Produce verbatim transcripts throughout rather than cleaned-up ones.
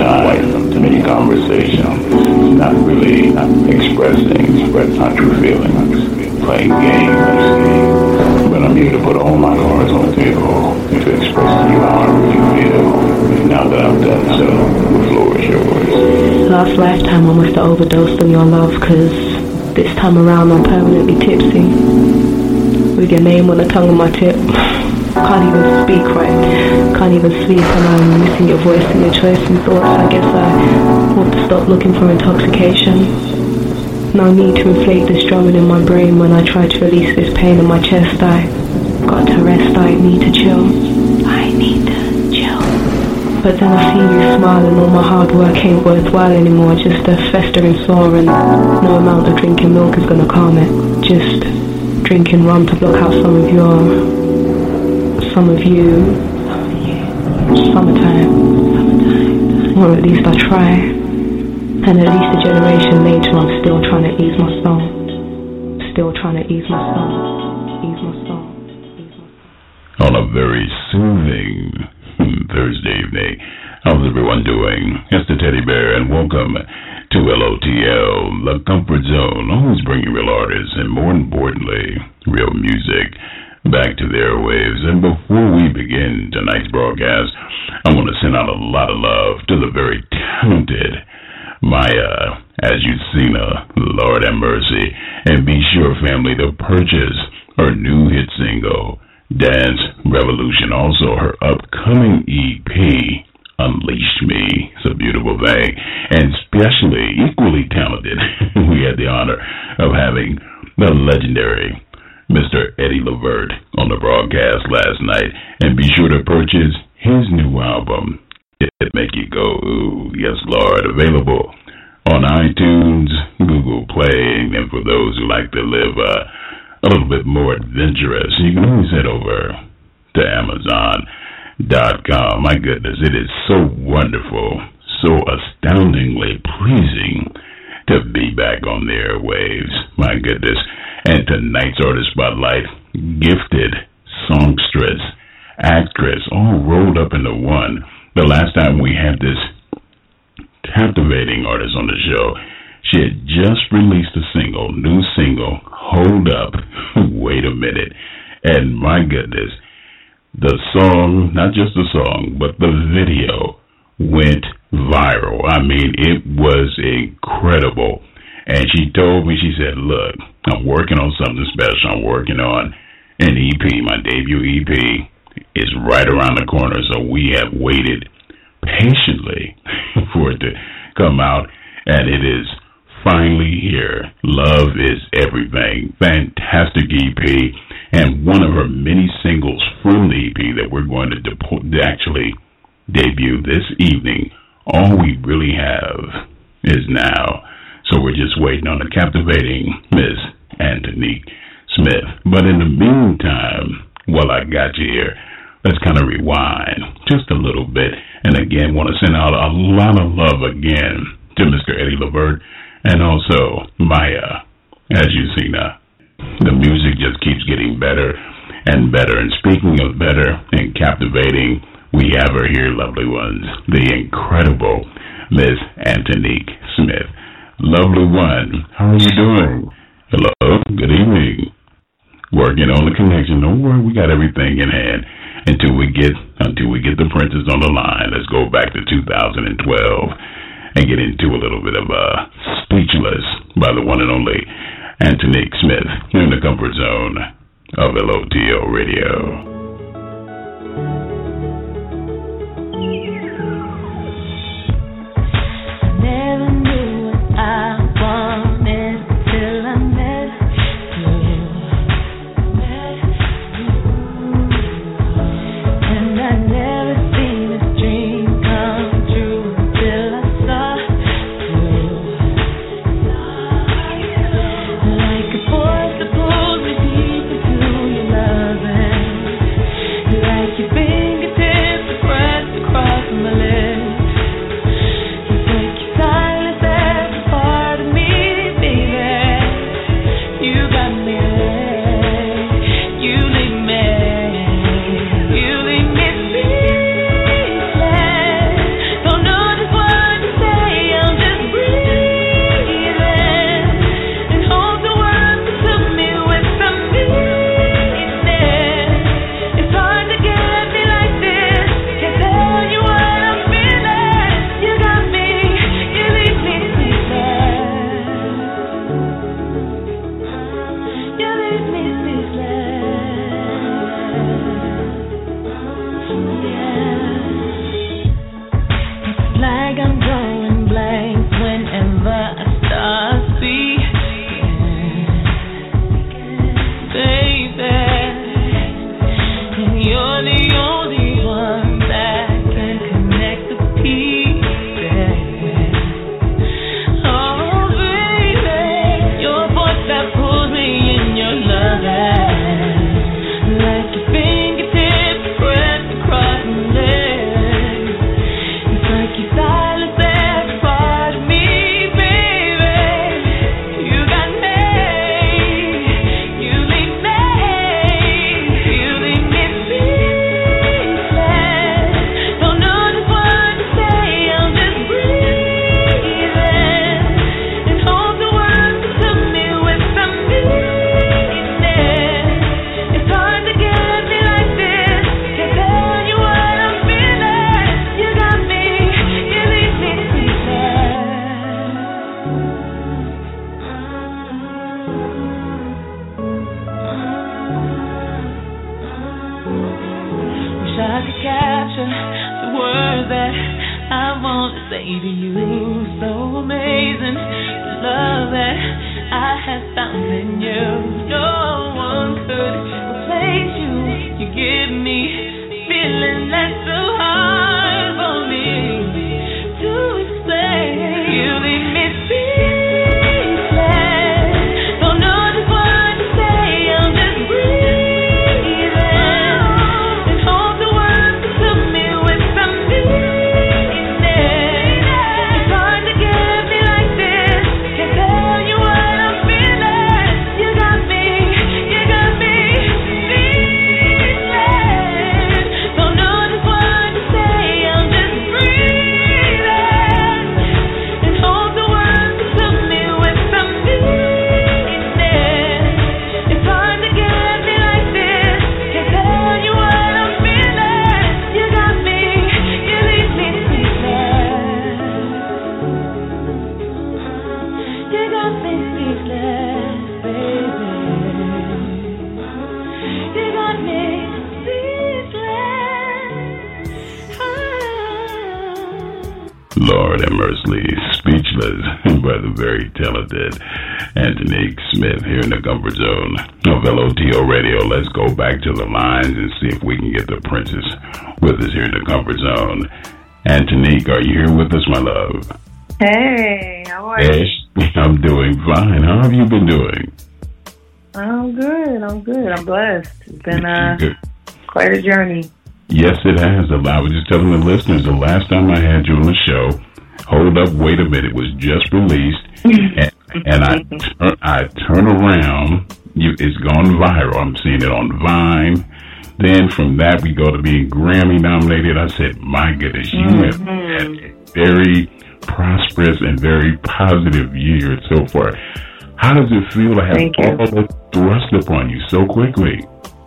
sometimes too many conversations, not really not expressing, express my true feelings, playing games. But I'm here to put all my cards on the table to express to you how I really feel. Now that I've done so, the floor is yours. Last lifetime I must have overdosed on your love, cause this time around I'm permanently tipsy, with your name on the tongue of my tip. Can't even speak right, can't even sleep, and I'm missing your voice and your choice and thoughts. I guess I want to stop looking for intoxication. No need to inflate this drumming in my brain when I try to release this pain in my chest. I got to rest, I need to chill, I need to chill. But then I see you smile and all my hard work ain't worthwhile anymore. Just a festering sore, and no amount of drinking milk is gonna calm it. Just drinking rum to block out some of your Some of you, summertime, summertime, or at least I try, and at least a generation later I'm still trying to ease my soul, still trying to ease my soul, ease my soul, ease my soul. On a very soothing Thursday evening, how's everyone doing? It's the Teddy Bear, and welcome to L O T L, The Comfort Zone, always bringing real artists, and more importantly, real music back to the airwaves. And before we begin tonight's broadcast, I want to send out a lot of love to the very talented Maya, as you've seen her, Lord have mercy. And be sure, family, to purchase her new hit single, Dance Revolution. Also, her upcoming E P, Unleash Me. It's a beautiful thing. And especially, equally talented, we had the honor of having the legendary Mister Eddie Levert on the broadcast last night. And be sure to purchase his new album, It Make You Go Ooh, Yes Lord, available on iTunes, Google Play, and for those who like to live uh, a little bit more adventurous, you can always head over to Amazon dot com. My goodness, it is so wonderful, so astoundingly pleasing to be back on the airwaves. My goodness. And tonight's artist spotlight, gifted songstress, actress, all rolled up into one. The last time we had this captivating artist on the show, she had just released a single, new single, Hold Up, Wait a Minute. And my goodness, the song, not just the song, but the video went viral. I mean, it was incredible. And she told me, she said, look, I'm working on something special. I'm working on an E P. My debut E P is right around the corner. So we have waited patiently for it to come out. And it is finally here. Love is Everything. Fantastic E P. And one of her many singles from the E P that we're going to de- actually debut this evening. All we really have is Now. So we're just waiting on the captivating Miss Antonique Smith. But in the meantime, while I got you here, let's kind of rewind just a little bit. And again, want to send out a lot of love again to Mister Eddie Levert and also Maya. As you see now, the music just keeps getting better and better. And speaking of better and captivating, we have her here, lovely ones, the incredible Miss Antonique Smith. Lovely one, how are you doing? Hello, good evening. Working on the connection. Don't worry, we got everything in hand until we get until we get the princess on the line. Let's go back to two thousand twelve and get into a little bit of uh, Speechless by the one and only Antonique Smith in the comfort zone of L O T L Radio. Like a boy supposed to deep into your loving. picture the words that I want to say to you. So amazing, the love that I have found in you. No one could replace you. You give me feeling that's so hard for me to explain. You leave me speechless. Don't know just what to say. I'm just breathing and hope the words can fill me with some meaning. It's hard to get me like this. Can't tell you what I'm feeling. You got me, you got me speechless. Don't know just what to say. I'm just breathing and hope the words can fill me with some meaning. It's hard to get me like this. Can't tell you what I'm feeling. You got me, you leave me speechless. You got me speechless, baby. You got me speechless. Ah. Lord have mercy, speechless by the very talented Antonique Smith here in the comfort zone of L O T O Radio. Let's go back to the lines and see if we can get the princess with us here in the comfort zone. Antonique, are you here with us, my love? Hey, how are you? Yes, I'm doing fine. How have you been doing? I'm good. I'm good. I'm blessed. It's been uh, Good. quite a journey. Yes, it has. I was just telling the listeners the last time I had you on the show, hold up, wait a minute, it was just released, and, and I, tur- I turn around, you, it's gone viral. I'm seeing it on Vine. Then from that, we go to being Grammy nominated. I said, my goodness, you Mm-hmm. have had a very prosperous and very positive year so far. How does it feel to have Thank you. all this thrust upon you so quickly?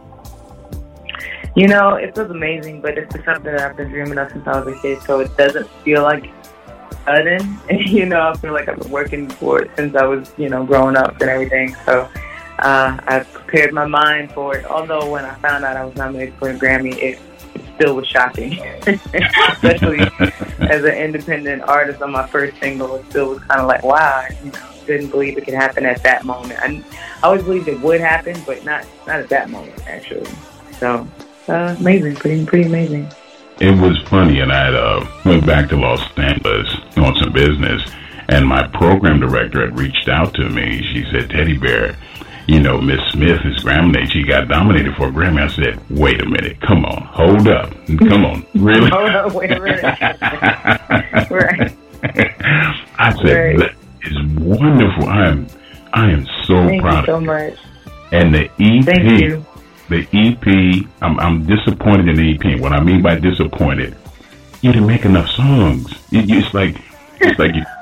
You know, it feels amazing, but it's just something that I've been dreaming of since I was a kid, so it doesn't feel like sudden. You know, I feel like I've been working for it since I was, you know, growing up and everything. So uh, I've prepared my mind for it. Although when I found out I was nominated for a Grammy, it, it still was shocking. Especially as an independent artist on my first single, it still was kind of like, wow, you know, didn't believe it could happen at that moment. I, I always believed it would happen, but not, not at that moment, actually. So... Uh, amazing, pretty pretty amazing. It was funny, and I uh, went back to Los Angeles on some business, and my program director had reached out to me. She said, Teddy Bear, you know, Miss Smith is Grammy. She got nominated for a Grammy. I said, wait a minute, come on, hold up, come on, really? Hold up, wait a minute. Right. I said, Right. that is wonderful. I am, I am so Thank proud you so of you. much. And the E P. Thank you. The E P, I'm, I'm disappointed in the E P. What I mean by disappointed, you didn't make enough songs. It, it's like, it's like, you,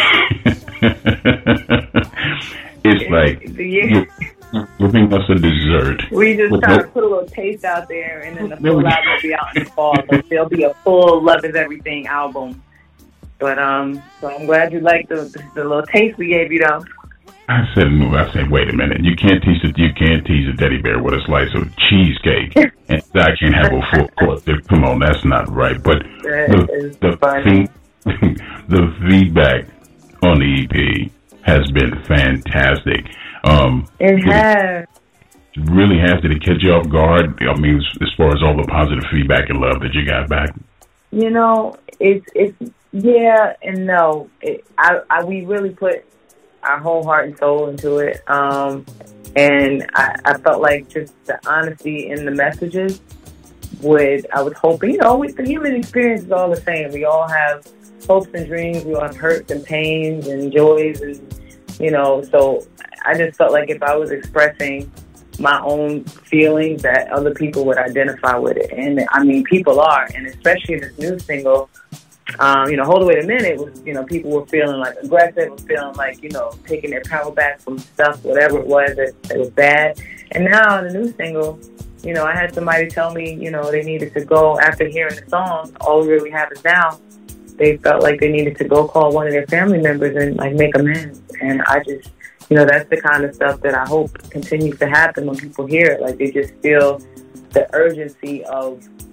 it's like Yeah. you're giving us a dessert. We just With try no- to put a little taste out there, and then the There full we- album will be out in the fall. So there'll be a full Love Is Everything album. But um, so I'm glad you liked the, the, the little taste we gave you, though. I said, I said, wait a minute. You can't tease it. You can't tease a teddy bear with a slice of cheesecake, and I can't have a full course. Come on, that's not right. But That the is the, funny. feed, the feedback on the E P has been fantastic. Um, It has. It really has. Did it catch you off guard? I mean, as, as far as all the positive feedback and love that you got back. You know, it's it's yeah and no. It, I, I we really put our whole heart and soul into it, um, and I, I felt like just the honesty in the messages would. I was hoping, you know, with the human experience is all the same. We all have hopes and dreams. We all have hurts and pains and joys, and you know. So I just felt like if I was expressing my own feelings, that other people would identify with it. And I mean, people are, and especially this new single, um, you know, Hold Away a Minute was, you know, people were feeling like aggressive, were feeling like, you know, taking their power back from stuff, whatever it was that, that was bad. And now the new single, you know, I had somebody tell me, you know, they needed to go, after hearing the song, All We Really Have Is Now, they felt like they needed to go call one of their family members and like make amends. And I just, you know, that's the kind of stuff that I hope continues to happen when people hear it. Like they just feel the urgency of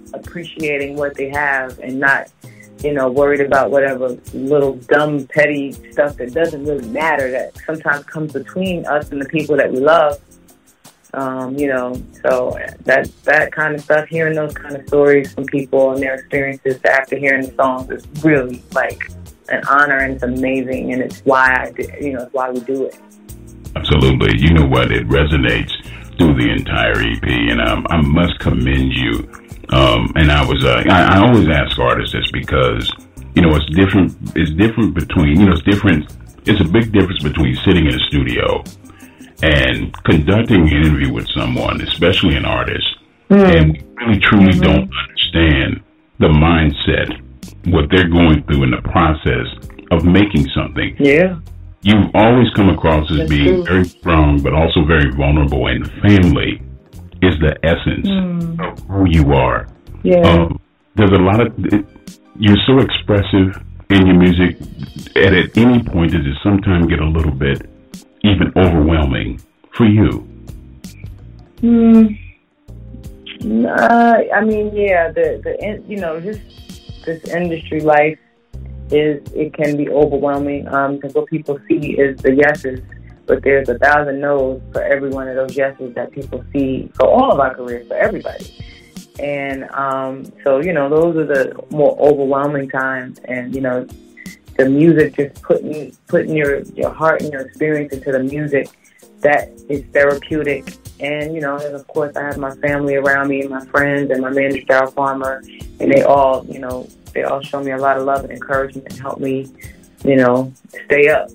appreciating what they have and not, you know, worried about whatever little dumb, petty stuff that doesn't really matter that sometimes comes between us and the people that we love. Um, you know, so that that kind of stuff, hearing those kind of stories from people and their experiences after hearing the songs is really like an honor, and it's amazing, and it's why I, do, you know, it's why we do it. Absolutely. You know what? It resonates through the entire E P, and um, I must commend you. Um, and I was, uh, I, I always ask artists this because, you know, it's different. It's different between, you know, it's different. It's a big difference between sitting in a studio and conducting an interview with someone, especially an artist, mm. and we really truly mm-hmm. don't understand the mindset, what they're going through in the process of making something. Yeah. You've always come across as That's being true. very strong, but also very vulnerable, and family is the essence mm. of who you are. Yeah. Um, there's a lot of, it, you're so expressive in your music, and at any point does it sometimes get a little bit even overwhelming for you? Mm. Uh, I mean, yeah, the, the, you know, just this industry life is, it can be overwhelming, um, because what people see is the yeses, but there's a thousand no's for every one of those yeses that people see for all of our careers, for everybody. And um, so, you know, those are the more overwhelming times. And, you know, the music, just putting putting your, your heart and your experience into the music, that is therapeutic. And, you know, and of course I have my family around me and my friends and my manager, Darryl Farmer, and they all, you know, they all show me a lot of love and encouragement and help me, you know, stay up.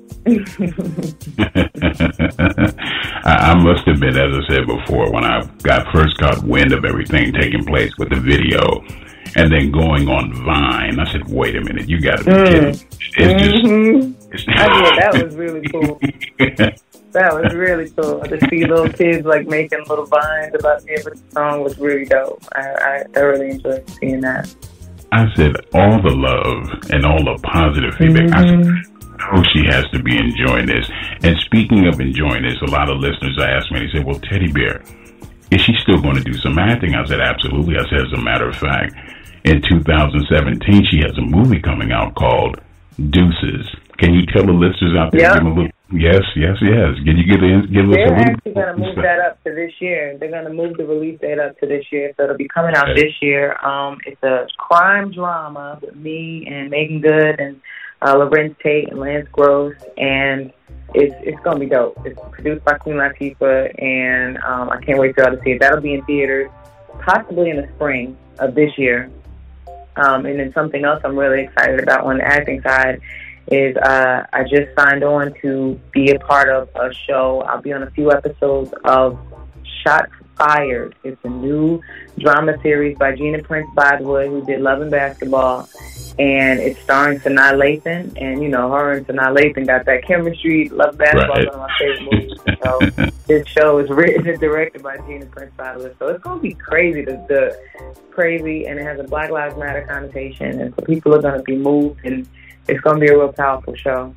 I must admit, as I said before, when I got first got wind of everything taking place with the video and then going on Vine, I said, wait a minute, you got to be mm. kidding. It's mm-hmm. just... I did. That was really cool. That was really cool. To see little kids like making little vines about the every song was really dope. I, I, I really enjoyed seeing that. I said all the love and all the positive feedback. Mm-hmm. I said, oh, she has to be enjoying this. And speaking of enjoying this, a lot of listeners asked me, they said, well, Teddy Bear, is she still going to do some acting? I said, absolutely. I said, as a matter of fact, in two thousand seventeen, she has a movie coming out called Deuces. Can you tell the listeners out there? Yep. Give them a little, yes, yes, yes. Can you give, in, give us They're a little? actually going to move that up to this year. They're going to move the release date up to this year, so it'll be coming out okay. this year. Um, it's a crime drama with me and Megan Good and uh, Lorenz Tate and Lance Gross, and it's it's going to be dope. It's produced by Queen Latifah, and um, I can't wait for y'all to see it. That'll be in theaters possibly in the spring of this year. Um, and then something else I'm really excited about on the acting side is uh, I just signed on to be a part of a show. I'll be on a few episodes of Shots Fired. It's a new drama series by Gina Prince Bythewood, who did Love and Basketball, and it's starring Sanaa Lathan. And, you know, her and Sanaa Lathan got that chemistry. Love and Basketball is right. one of my favorite movies. So this show is written and directed by Gina Prince Bythewood. So it's going to be crazy. The, the crazy, and it has a Black Lives Matter connotation, and so people are going to be moved, and it's going to be a real powerful show.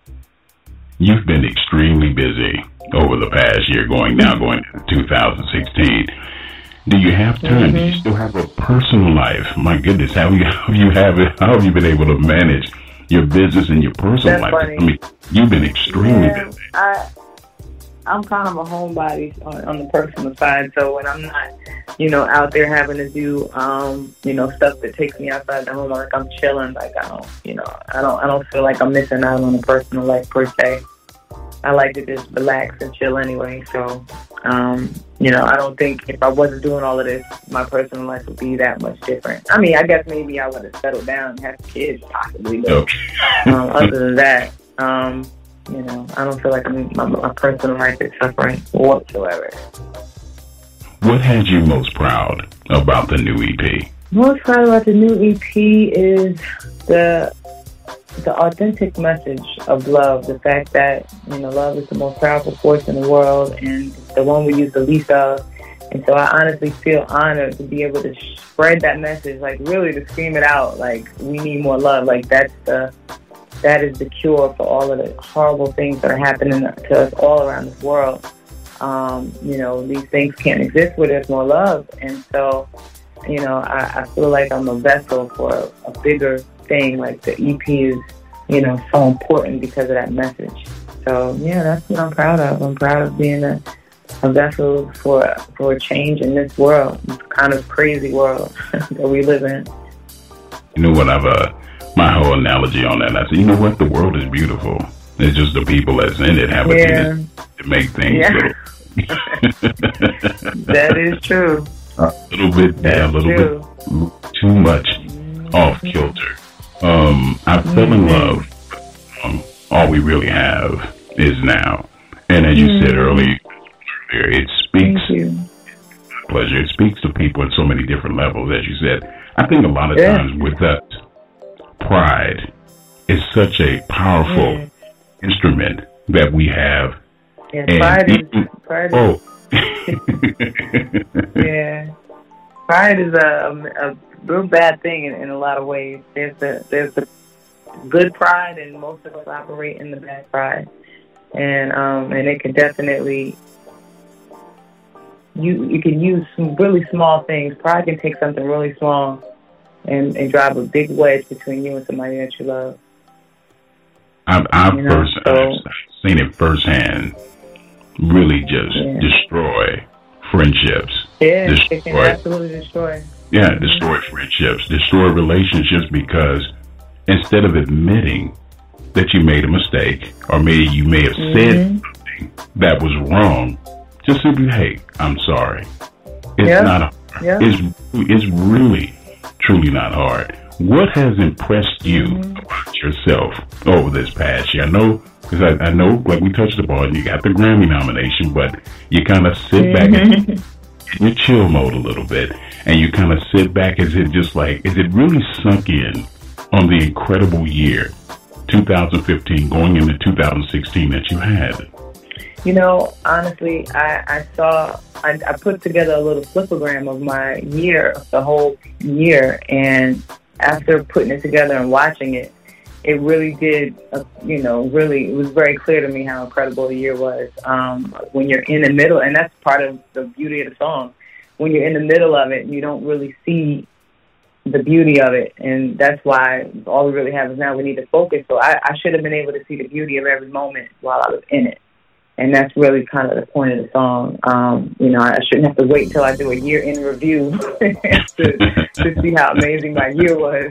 You've been extremely busy over the past year, going now going to two thousand sixteen. Do you have time? Mm-hmm. Do you still have a personal life? My goodness, how you how you have it? How have you been able to manage your business and your personal That's life? funny. I mean, you've been extremely yeah, busy. I, I'm kind of a homebody on, on the personal side, so when I'm not, you know, out there having to do, um, you know, stuff that takes me outside the home, like I'm chilling, like I don't, you know, I don't, I don't feel like I'm missing out on a personal life per se. I like to just relax and chill anyway, so, um, you know, I don't think if I wasn't doing all of this, my personal life would be that much different. I mean, I guess maybe I would have settled down and had kids, possibly, but Okay. um, other than that, um, you know, I don't feel like I'm, my, my personal life is suffering whatsoever. What had you most proud about the new E P? Most proud about the new E P is the the authentic message of love. The fact that, you know, love is the most powerful force in the world, and the one we use the least of. And so I honestly feel honored to be able to spread that message, like really to scream it out, like we need more love. Like that's the that is the cure for all of the horrible things that are happening to us all around this world. Um, you know, these things can't exist where there's more love. And so you know, I, I feel like I'm a vessel for a, a bigger thing. Like the E P is, you know, so important because of that message. So yeah, that's what I'm proud of. I'm proud of being a, a vessel for for a change in this world, this kind of crazy world that we live in. You know what? I've uh, my whole analogy on that. I said, you know what? The world is beautiful. It's just the people that's in it have a yeah. tendency to make things. Yeah. Little That is true. A little bit, That's yeah, a little true. bit too much mm-hmm. off kilter. Um, I mm-hmm. fell in love. Um, all we really have is now, and as you mm-hmm. said earlier, it speaks. Thank you. Pleasure. It speaks to people at so many different levels. As you said, I think a lot of yeah. times with us, pride is such a powerful yeah. instrument that we have. Yeah, and pride is. Even, pride is oh. yeah, pride is a, a real bad thing in, in a lot of ways. There's the there's the good pride, and most of us operate in the bad pride, and um and it can definitely you you can use some really small things. Pride can take something really small and, and drive a big wedge between you and somebody that you love. I've I've, you know, first, so, I've seen it firsthand. Really, just yeah. destroy friendships. Yeah, destroy, it can absolutely destroy. Yeah, mm-hmm. destroy friendships, destroy relationships, because instead of admitting that you made a mistake, or maybe you may have mm-hmm. said something that was wrong, just simply, hey, I'm sorry. It's yep. not hard. Yep. It's, it's really, truly not hard. What has impressed you mm-hmm. about yourself over this past year? I know, because I, I know, like we touched upon, you got the Grammy nomination, but you kind of sit mm-hmm. back and in your chill mode a little bit, and you kind of sit back. Is it just like, is it really sunk in on the incredible year, two thousand fifteen, going into two thousand sixteen that you had? You know, honestly, I, I saw, I, I put together a little flipogram of my year, the whole year, and after putting it together and watching it, it really did, uh, you know, really, it was very clear to me how incredible the year was. Um, when you're in the middle, and that's part of the beauty of the song, when you're in the middle of it, you don't really see the beauty of it, and that's why all we really have is now we need to focus. So I, I should have been able to see the beauty of every moment while I was in it. And that's really kind of the point of the song. Um, you know, I shouldn't have to wait until I do a year in review to, to see how amazing my year was.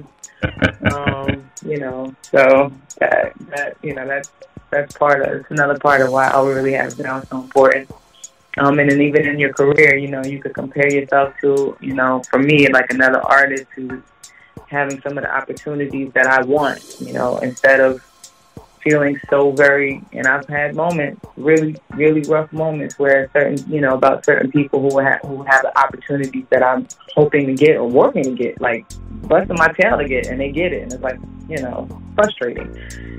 Um, you know, so that, that you know, that's that's part of it's another part of why all we really have now is so important. Um, and then even in your career, you know, you could compare yourself to, you know, for me, like another artist who's having some of the opportunities that I want. You know, instead of feeling so very, and I've had moments, really, really rough moments where certain, you know, about certain people who have, who have the opportunities that I'm hoping to get or working to get, like busting my tail to get, and they get it, and it's like, you know, frustrating.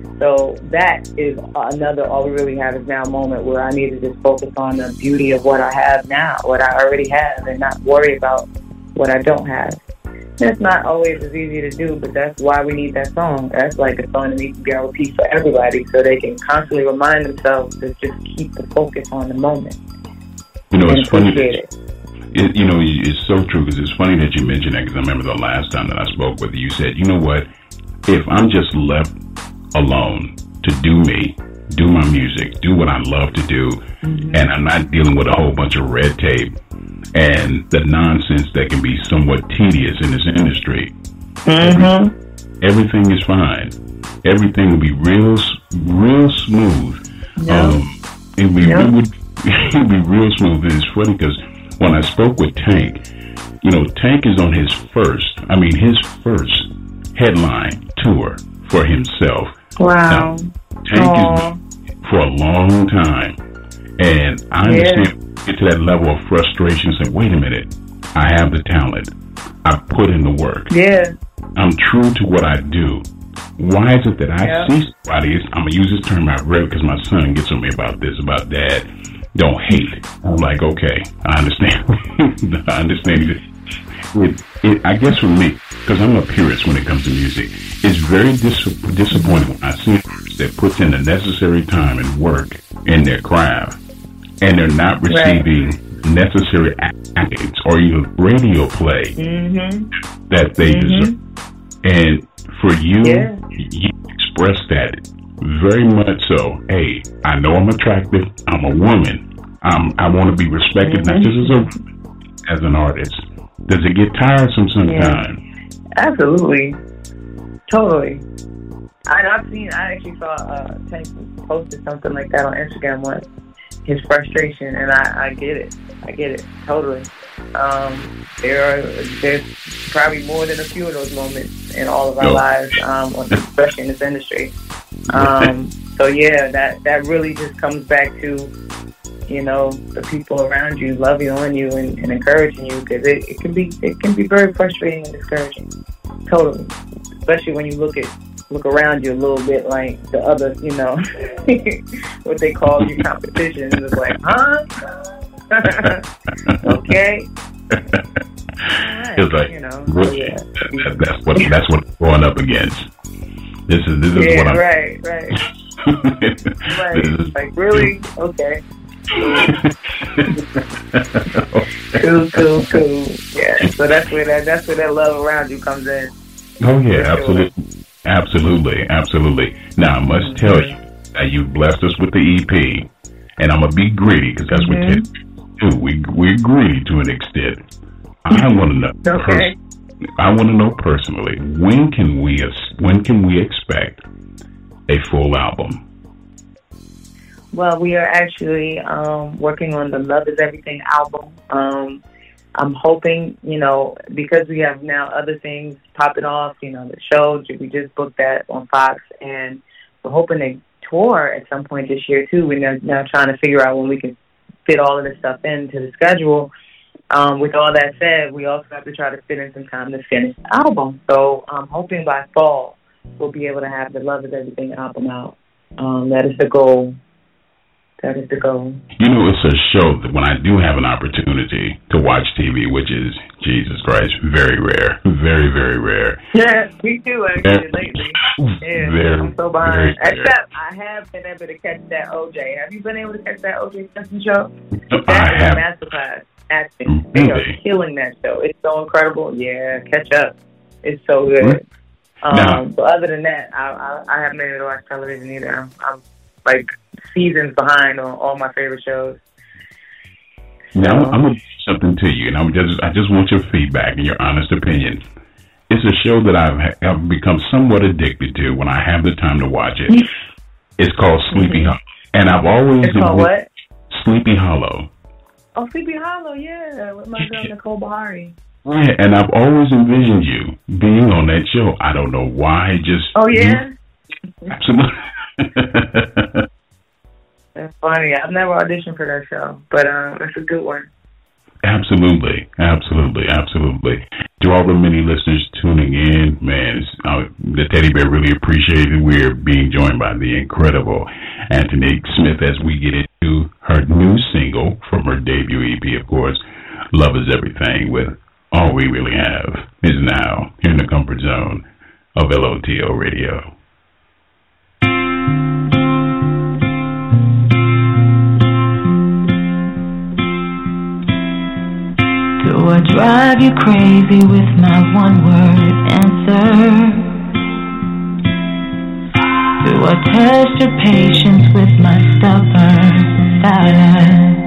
So that is another all we really have is now moment where I need to just focus on the beauty of what I have now, what I already have, and not worry about what I don't have. It's not always as easy to do, but that's why we need that song. That's like a song that needs to be on repeat for everybody, so they can constantly remind themselves to just keep the focus on the moment. You know, it's funny that, it. It, you know, it's so true, because it's funny that you mentioned that, because I remember the last time that I spoke with you, you said, you know what, if I'm just left alone to do me, do my music, do what I love to do, mm-hmm. and I'm not dealing with a whole bunch of red tape and the nonsense that can be somewhat tedious in this industry, mm-hmm. every, everything is fine. Everything will be real, real smooth. Yep. Um, it would be, yep. it would it would be real smooth. And it's funny because when I spoke with Tank, you know, Tank is on his first, I mean, his first headline tour for himself. Wow. Now, Tank has been for a long time, and I understand. Yeah. Get to that level of frustration and say, wait a minute, I have the talent. I put in the work. Yeah. I'm true to what I do. Why is it that I yeah. see somebody, I'm going to use this term I've read because my son gets on me about this, about dad, don't hate. I'm like, okay, I understand. I understand. It, it, I guess for me, because I'm a purist when it comes to music, it's very dis- disappointing when I see artists that puts in the necessary time and work in their craft, and they're not receiving right. necessary accolades or even radio play mm-hmm. that they mm-hmm. deserve. And for you, yeah. you express that very much so. Hey, I know I'm attractive. I'm a woman. I'm, I want to be respected, mm-hmm. not just as a as an artist. Does it get tiresome sometimes? Yeah. Absolutely. Totally. I, I've seen, I actually saw uh, Tank posted something like that on Instagram once. His frustration, and I, I get it. I get it. Totally. Um, there are, there's probably more than a few of those moments in all of our no. lives, um, especially in this industry. Um, so yeah, that, that really just comes back to, you know, the people around you loving on you and, and encouraging you, because it, it can be it can be very frustrating and discouraging. Totally, especially when you look at look around you a little bit like the other, you know, what they call your competition. And it's like, huh? Okay. Right. It's like, you know, really, yeah. that, that's what that's what I'm going up against. This is this is yeah, what I'm. right, right. Right. Is, like, really? Okay. Cool, cool, cool. Yeah. So that's where that that's where that love around you comes in. Oh yeah, absolutely, absolutely, absolutely. Now I must mm-hmm. tell you that you blessed us with the E P, and I'm gonna be greedy because that's mm-hmm. what Ted do. We we're greedy to an extent. I want to know. Okay. Pers- I want to know personally. When can we when can we expect a full album? Well, we are actually um, working on the Love Is Everything album. Um, I'm hoping, you know, because we have now other things popping off, you know, the show, we just booked that on Fox, and we're hoping to tour at some point this year, too. We're now, now trying to figure out when we can fit all of this stuff into the schedule. Um, with all that said, we also have to try to fit in some time to finish the album. So I'm hoping by fall we'll be able to have the Love Is Everything album out. Um, that is the goal. That is the goal. You know, it's a show that when I do have an opportunity to watch T V, which is, Jesus Christ, very rare. Very, very rare. Yeah, me too, actually, lately. Yeah, very, I'm so behind. Very Except I have been able to catch that O J. Have you been able to catch that O J Simpson show? I That is have. a masterclass acting. They are killing that show. It's so incredible. Yeah, catch up. It's so good. Um, now, but other than that, I, I, I haven't been able to watch television either. I'm, I'm like seasons behind on all my favorite shows. Now I'm, I'm gonna do something to you, and I'm just I just want your feedback and your honest opinion. It's a show that I've, I've become somewhat addicted to when I have the time to watch it. It's called Sleepy mm-hmm. Hollow, and I've always it's called what? Sleepy Hollow. Oh, Sleepy Hollow, yeah, with my girl Nicole Bahari. Yeah, and I've always envisioned you being on that show. I don't know why, just oh yeah, you, absolutely. That's funny. I've never auditioned for that show, but uh, it's a good one. Absolutely, absolutely, absolutely. To all the many listeners tuning in, man, uh, the Teddy Bear really appreciated it. We're being joined by the incredible Antonique Smith as we get into her new single from her debut E P, of course, Love Is Everything, with All We Really Have Is Now, here in the comfort zone of L O T O Radio. Do I drive you crazy with my one-word answer? Do I test your patience with my stubborn silence?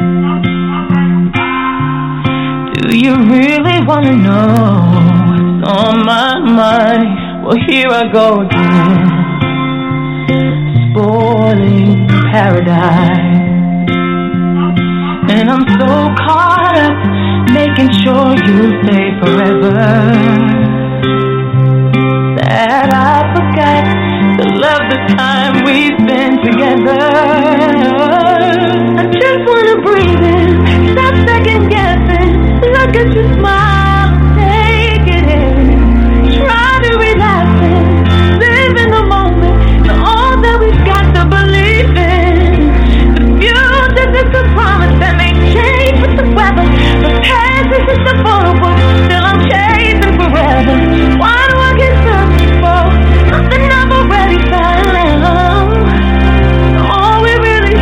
Do you really want to know what's on my mind? Well, here I go again, spoiling paradise. And I'm so caught up making sure you stay forever that I forgot to love the time we spent together. I just wanna breathe in, stop second guessing, look at you smile, take it in, try to relax it, live in the moment, and all that we've got to believe in. The future is a promise that may change with the weather. The past is just a photo book, still I'm chasing forever. Why do I get searching for something I've already found? All we really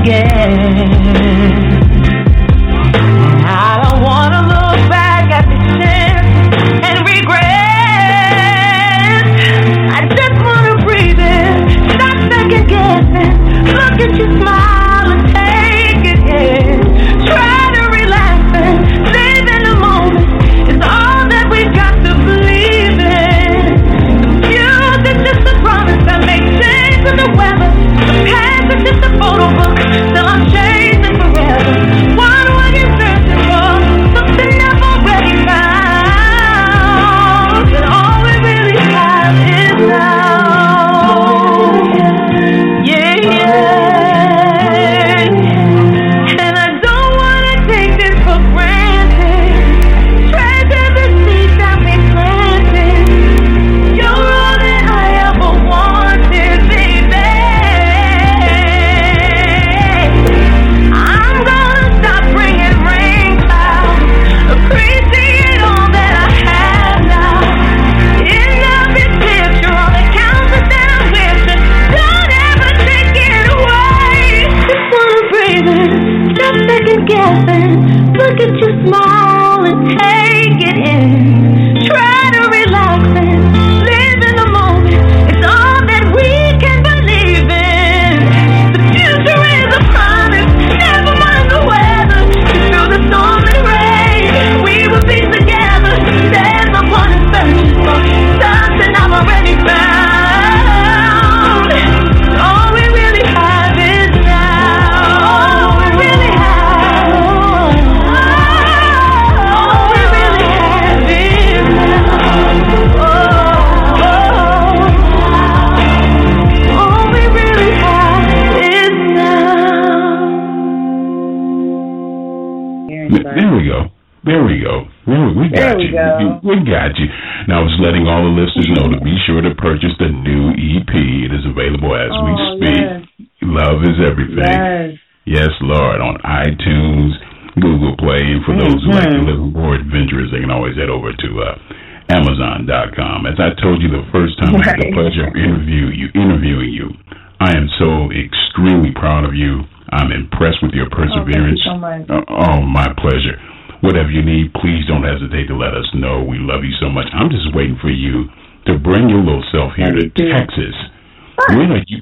We got you. Now, I was letting all the listeners know to be sure to purchase the new E P. It is available as oh, we speak. Yes. Love is everything. Yes. yes, Lord. On iTunes, Google Play, and for mm-hmm. those who like to live more adventurous, they can always head over to uh, Amazon dot com. As I told you the first time right. I had the pleasure of interview you, interviewing you, I am so extremely proud of you. I'm impressed with your perseverance. Oh, thank you so much. Uh, oh, my pleasure. Whatever you need, please don't hesitate to let us know. We love you so much. I'm just waiting for you to bring your little self here to Texas. When are you?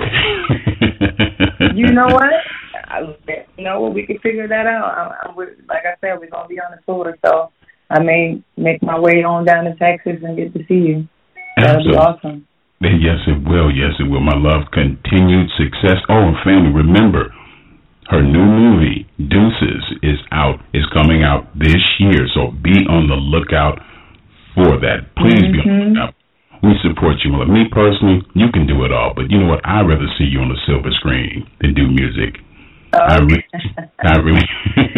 You know what? I, you know what? We can figure that out. I, I would, like I said, we're gonna be on the tour, so I may make my way on down to Texas and get to see you. That'll be awesome. Yes, it will. Yes, it will. My love, continued success. Oh, and family, remember. Her new movie, Deuces, is out, is coming out this year, so be on the lookout for that. Please mm-hmm. be on the lookout. We support you. Me personally, you can do it all, but you know what? I'd rather see you on the silver screen than do music. Oh. I really, I really,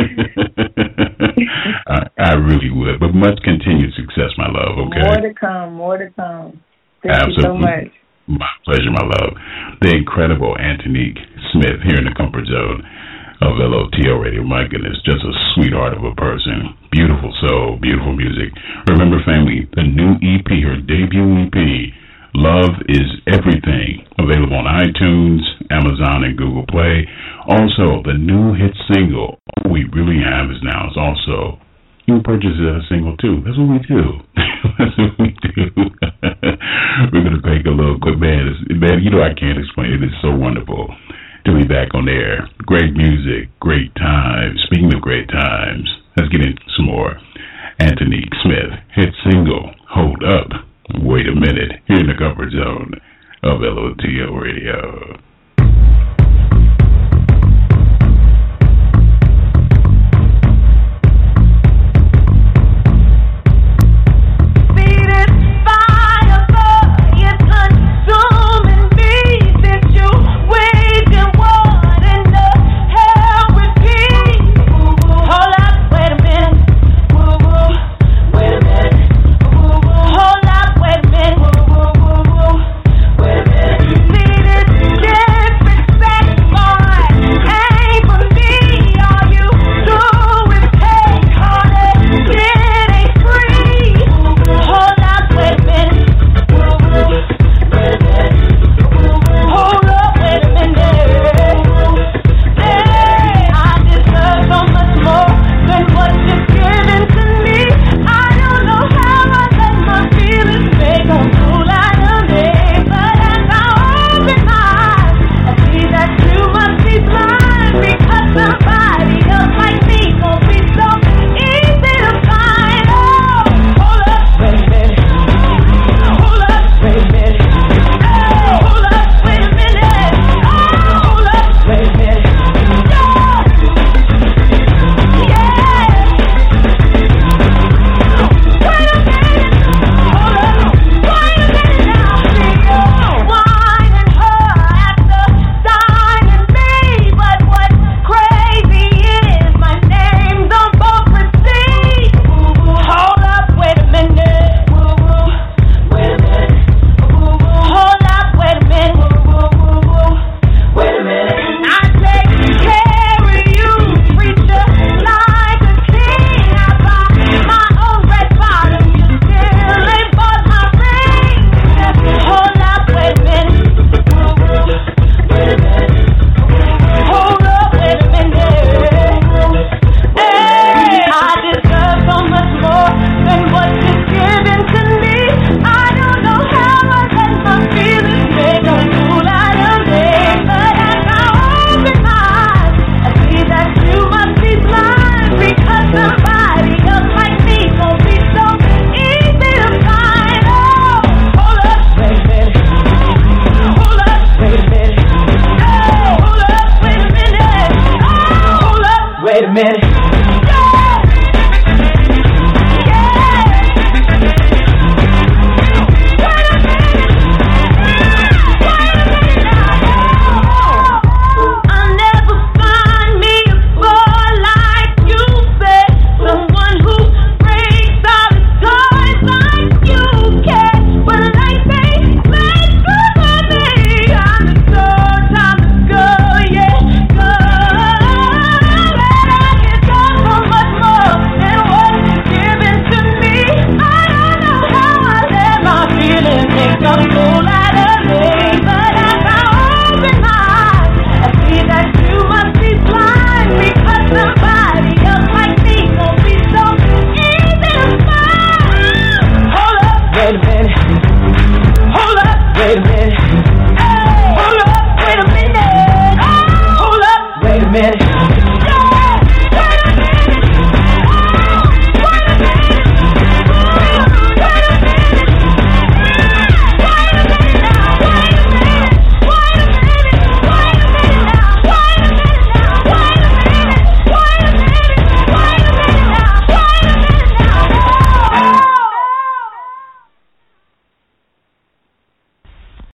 I, I really would. But much continued success, my love, okay? More to come, more to come. Thank Absolutely. you so much. My pleasure, my love. The incredible Antonique Smith here in the comfort zone of L O T O Radio. My goodness, just a sweetheart of a person. Beautiful soul, beautiful music. Remember, family, the new E P, her debut E P, Love is Everything, available on iTunes, Amazon, and Google Play. Also, the new hit single, All We Really Have Is Now, is also, you can purchase it as a single, too. That's what we do. That's what we do. We're going to take a little quick, man, man, you know I can't explain it. It's so wonderful to be back on air. Great music, great times. Speaking of great times, let's get into some more. Antonique Smith, hit single, Hold Up, Wait a Minute, here in the comfort zone of L O T O Radio. Yeah. minute.